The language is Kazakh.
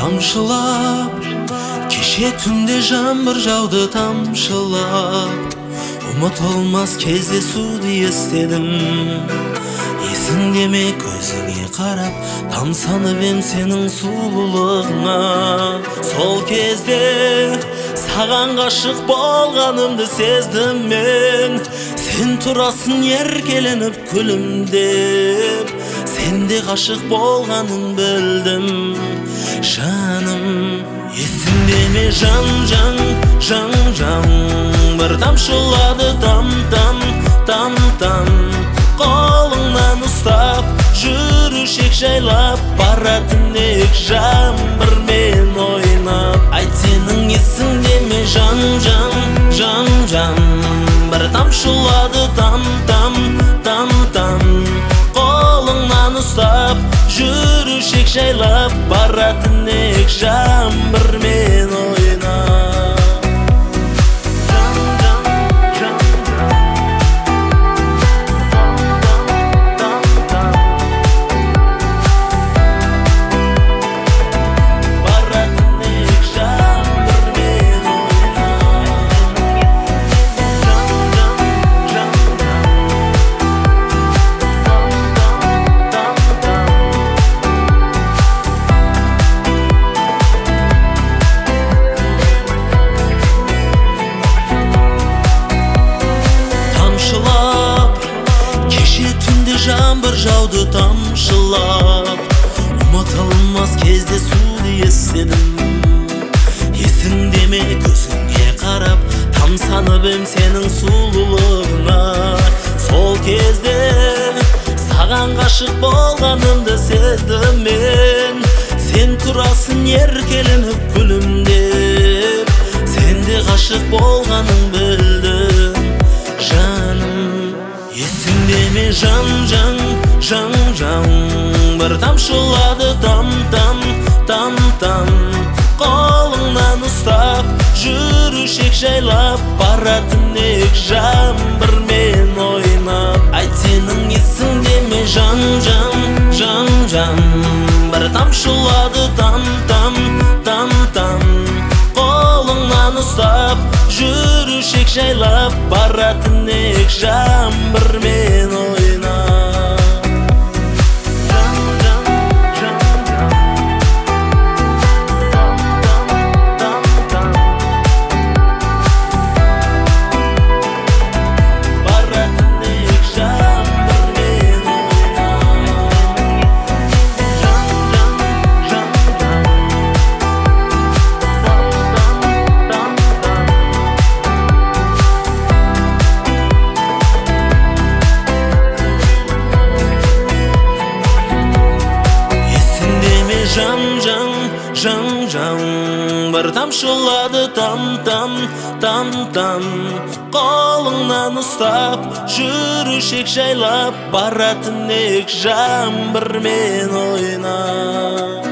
тамшылап, кеше түнде жаңбыр жауды тамшылап, ұмытылмас кездесуді естедім. Есіңде ме көзіңе қарап, тамсанып ем сенің сұлулығыңа. Сол кезде саған ғашық болғанымды сездім мен. Сен турасың еркеленіп күлімдеп, сенде ғашық болғанын білдім. Жаным, есіңде ме жан, бір тамшылады там, қолыңнан ұстап, жүрушек жайлап, баратын ек жаңбырмен ойнап. Айт, сенің есіңде ме жан, бір тамшылады там, қолыңнан ұстап, жүрушек жайлап, баратын ек жаңбырмен ойнап. Жаңбыр жауды тамшылап, ұмытылмас кездесуді естедім. Есіңде ме көзіңе қарап, тамсанып ем сенің сұлулығыңа. Сол кезде саған ғашық болғанымды сездім мен. Сен турасың еркеленіп күлімдеп, сенде ғашық болғаның білдім. Жаным, есіңде ме жан, бір тамшылады там, қолыңнан ұстап, жүрушек жайлап, баратын ек жаңбырмен ойнап. Айт, сенің есіңде ме жан, бір тамшылады там, қолыңнан ұстап, жүрушек жайлап, баратын ек жаңбырмен ойнап. Бір тамшылады там, қолыңнан ұстап, жүрушек жайлап, баратын ек жаңбырмен ойнап.